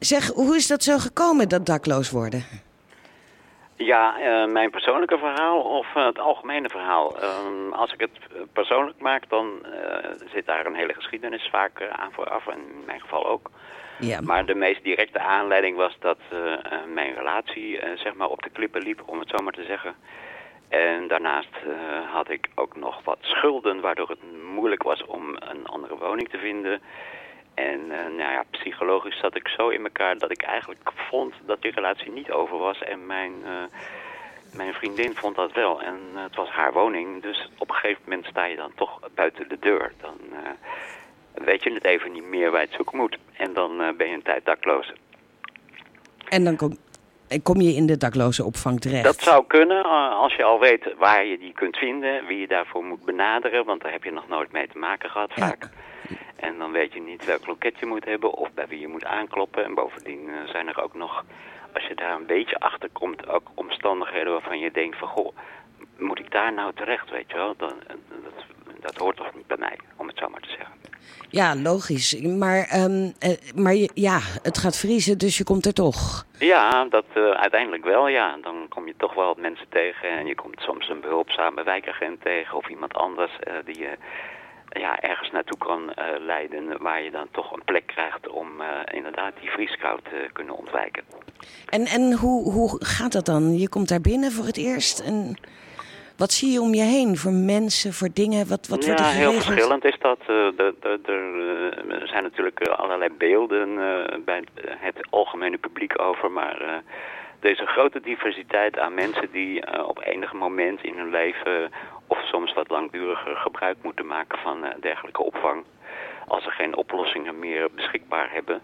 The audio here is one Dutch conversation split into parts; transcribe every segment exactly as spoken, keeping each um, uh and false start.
Zeg, hoe is dat zo gekomen, dat dakloos worden? Ja, uh, mijn persoonlijke verhaal of uh, het algemene verhaal. Uh, als ik het persoonlijk maak, dan uh, zit daar een hele geschiedenis vaak uh, aan vooraf. En in mijn geval ook. Ja. Maar de meest directe aanleiding was dat uh, uh, mijn relatie uh, zeg maar op de klippen liep, om het zo maar te zeggen. En daarnaast uh, had ik ook nog wat schulden, waardoor het moeilijk was om een andere woning te vinden. En uh, nou ja, psychologisch zat ik zo in elkaar dat ik eigenlijk vond dat die relatie niet over was. En mijn, uh, mijn vriendin vond dat wel. En uh, het was haar woning. Dus op een gegeven moment sta je dan toch buiten de deur. Dan uh, weet je het even niet meer waar je het zoeken moet. En dan uh, ben je een tijd dakloos. En dan kom, kom je in de daklozenopvang terecht? Dat zou kunnen, uh, als je al weet waar je die kunt vinden. Wie je daarvoor moet benaderen. Want daar heb je nog nooit mee te maken gehad vaak. Ja. En dan weet je niet welk loket je moet hebben of bij wie je moet aankloppen. En bovendien uh, zijn er ook nog, als je daar een beetje achter komt, ook omstandigheden waarvan je denkt van, goh, moet ik daar nou terecht, weet je wel? Dan, dat, dat hoort toch niet bij mij, om het zo maar te zeggen. Ja, logisch. Maar, um, uh, maar ja, het gaat vriezen, dus je komt er toch. Ja, dat uh, uiteindelijk wel, ja. Dan kom je toch wel mensen tegen en je komt soms een behulpzame wijkagent tegen of iemand anders uh, die je... ja, ergens naartoe kan uh, leiden waar je dan toch een plek krijgt om uh, inderdaad die vrieskou te kunnen ontwijken. En, en hoe, hoe gaat dat dan? Je komt daar binnen voor het eerst en wat zie je om je heen voor mensen, voor dingen? Wat, wat ja, wordt er geregeld? Heel verschillend is dat. Uh, er, er, er, er zijn natuurlijk allerlei beelden uh, bij het algemene publiek over, maar uh, er is een grote diversiteit aan mensen die uh, op enig moment in hun leven of soms wat langduriger gebruik moeten maken van uh, dergelijke opvang. Als er geen oplossingen meer beschikbaar hebben.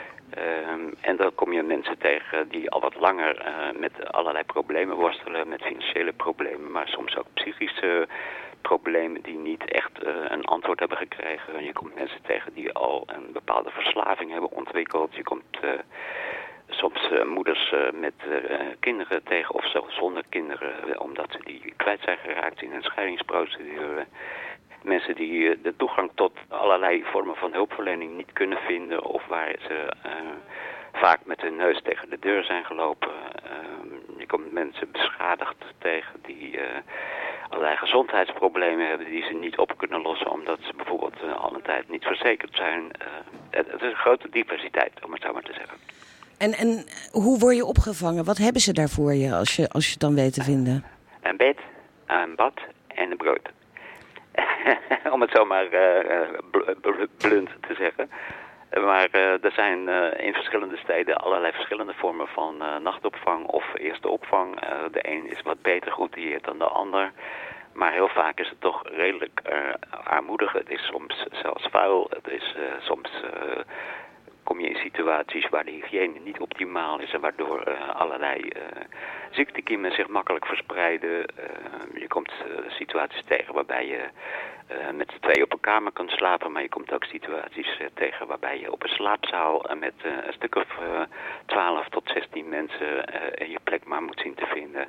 Um, en dan kom je mensen tegen die al wat langer uh, met allerlei problemen worstelen. Met financiële problemen, maar soms ook psychische problemen die niet echt uh, een antwoord hebben gekregen. Je komt mensen tegen die al een bepaalde verslaving hebben ontwikkeld. Je komt uh, soms uh, moeders uh, met uh, kinderen tegen of zelfs zonder kinderen, uh, omdat ze die kwijt zijn geraakt in een scheidingsprocedure. Mensen die uh, de toegang tot allerlei vormen van hulpverlening niet kunnen vinden of waar ze uh, vaak met hun neus tegen de deur zijn gelopen. Uh, je komt mensen beschadigd tegen die uh, allerlei gezondheidsproblemen hebben die ze niet op kunnen lossen omdat ze bijvoorbeeld uh, al een tijd niet verzekerd zijn. Uh, het, het is een grote diversiteit, om het zo maar te zeggen. En, en hoe word je opgevangen? Wat hebben ze daar voor je als je, als je het dan weet te vinden? Een bed, een bad en een brood. Om het zomaar uh, bl- bl- blunt te zeggen. Maar uh, er zijn uh, in verschillende steden allerlei verschillende vormen van uh, nachtopvang of eerste opvang. Uh, de een is wat beter geoutilleerd dan de ander. Maar heel vaak is het toch redelijk uh, armoedig. Het is soms zelfs vuil. Het is uh, soms... Uh, kom je in situaties waar de hygiëne niet optimaal is en waardoor uh, allerlei uh, ziektekiemen zich makkelijk verspreiden. Uh, je komt uh, situaties tegen waarbij je uh, met z'n tweeën op een kamer kunt slapen, maar je komt ook situaties uh, tegen waarbij je op een slaapzaal uh, met uh, een stuk of twaalf tot zestien mensen uh, je plek maar moet zien te vinden.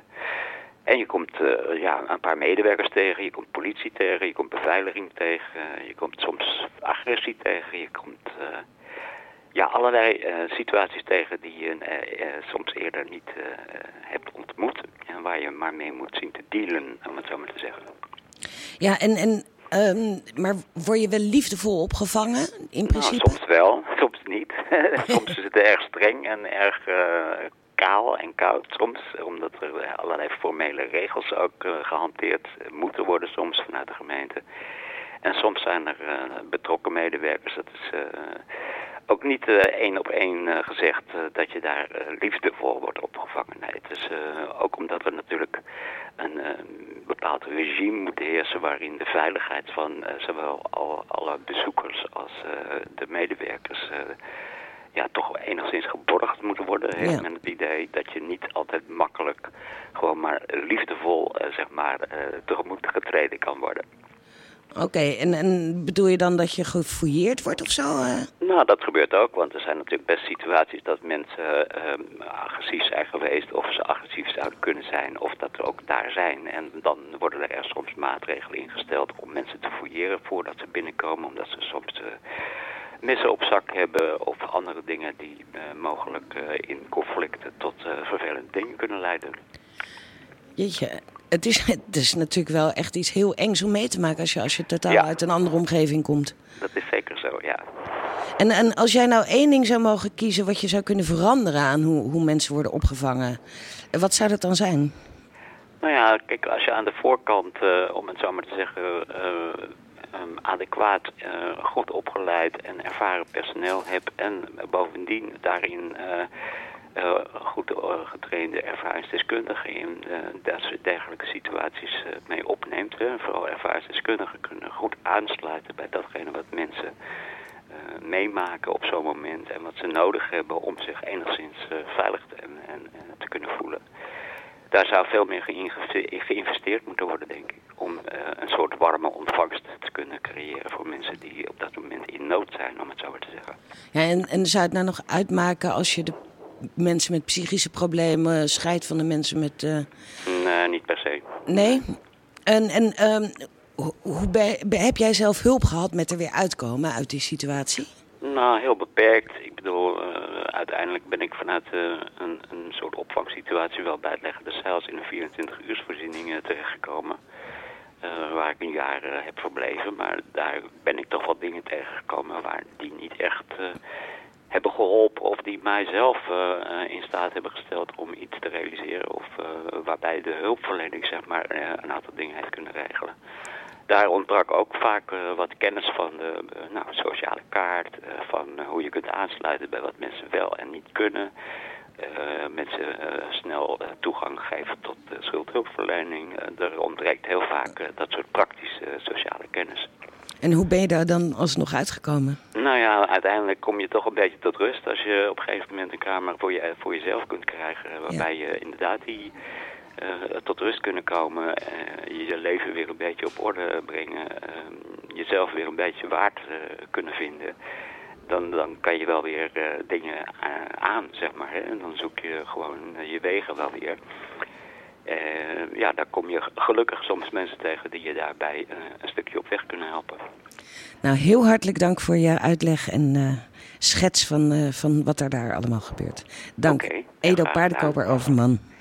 En je komt uh, ja, een paar medewerkers tegen, je komt politie tegen, je komt beveiliging tegen, uh, je komt soms agressie tegen, je komt... Uh, Ja, allerlei uh, situaties tegen die je uh, uh, soms eerder niet uh, hebt ontmoet. En waar je maar mee moet zien te dealen, om het zo maar te zeggen. Ja, en, en um, maar word je wel liefdevol opgevangen, in principe? Nou, soms wel, soms niet. Soms is het erg streng en erg uh, kaal en koud soms. Omdat er allerlei formele regels ook uh, gehanteerd moeten worden soms vanuit de gemeente. En soms zijn er uh, betrokken medewerkers, dat is... Uh, Ook niet uh, één op één uh, gezegd uh, dat je daar uh, liefdevol wordt opgevangen. Nee, het is uh, ook omdat er natuurlijk een uh, bepaald regime moet heersen waarin de veiligheid van uh, zowel al, alle bezoekers als uh, de medewerkers uh, ja, toch enigszins geborgd moeten worden. Heeft men het idee dat je niet altijd makkelijk gewoon maar liefdevol uh, zeg maar uh, tegemoet getreden kan worden. Oké, okay, en, en bedoel je dan dat je gefouilleerd wordt of zo? Uh? Nou, dat gebeurt ook, want er zijn natuurlijk best situaties dat mensen uh, agressief zijn geweest of ze agressief zouden kunnen zijn of dat er ook daar zijn. En dan worden er soms maatregelen ingesteld om mensen te fouilleren voordat ze binnenkomen, omdat ze soms uh, messen op zak hebben of andere dingen die uh, mogelijk uh, in conflicten tot uh, vervelende dingen kunnen leiden. Jeetje, het is, het is natuurlijk wel echt iets heel engs om mee te maken als je, als je totaal ja. uit een andere omgeving komt. Dat is zeker zo, ja. En, en als jij nou één ding zou mogen kiezen wat je zou kunnen veranderen aan hoe, hoe mensen worden opgevangen, wat zou dat dan zijn? Nou ja, kijk, als je aan de voorkant, uh, om het zo maar te zeggen, uh, um, adequaat, uh, goed opgeleid en ervaren personeel hebt en bovendien daarin uh, uh, goed uh, getrainde ervaringsdeskundigen in uh, dat soort dergelijke situaties uh, mee opneemt. Hè. Vooral ervaringsdeskundigen kunnen goed aansluiten bij datgene wat mensen uh, meemaken op zo'n moment en wat ze nodig hebben om zich enigszins uh, veilig te, en, en, en te kunnen voelen. Daar zou veel meer geïnvesteerd moeten worden, denk ik. Om uh, een soort warme ontvangst te kunnen creëren voor mensen die op dat moment in nood zijn, om het zo maar te zeggen. Ja, en, en zou het nou nog uitmaken als je de mensen met psychische problemen scheidt van de mensen met... Uh... Nee, niet per se. Nee? En, en um, hoe be, be, heb jij zelf hulp gehad met er weer uitkomen uit die situatie? Nou, heel beperkt. Ik bedoel, uh, uiteindelijk ben ik vanuit uh, een, een soort opvangsituatie wel bij het leggen des Heils in een vierentwintig-uursvoorziening uh, terechtgekomen. Uh, waar ik een jaar uh, heb verbleven. Maar daar ben ik toch wel dingen tegengekomen waar die niet echt uh, hebben geholpen. Of die mijzelf uh, in staat hebben gesteld om iets te realiseren. Of uh, waarbij de hulpverlening zeg maar uh, een aantal dingen heeft kunnen regelen. Daar ontbrak ook vaak uh, wat kennis van de uh, nou, sociale kaart, uh, van uh, hoe je kunt aansluiten bij wat mensen wel en niet kunnen. Uh, mensen uh, snel uh, toegang geven tot uh, schuldhulpverlening. Uh, er ontbreekt heel vaak uh, dat soort praktische uh, sociale kennis. En hoe ben je daar dan alsnog uitgekomen? Nou ja, uiteindelijk kom je toch een beetje tot rust als je op een gegeven moment een kamer voor, je, voor jezelf kunt krijgen. Waarbij ja. je inderdaad die... Uh, tot rust kunnen komen, uh, je leven weer een beetje op orde brengen, uh, jezelf weer een beetje waard uh, kunnen vinden, dan, dan kan je wel weer uh, dingen uh, aan, zeg maar. Hè? En dan zoek je gewoon uh, je wegen wel weer. Uh, ja, daar kom je gelukkig soms mensen tegen die je daarbij uh, een stukje op weg kunnen helpen. Nou, heel hartelijk dank voor je uitleg en uh, schets van, uh, van wat er daar allemaal gebeurt. Dank, okay, Edo Paardenkoper-Overman.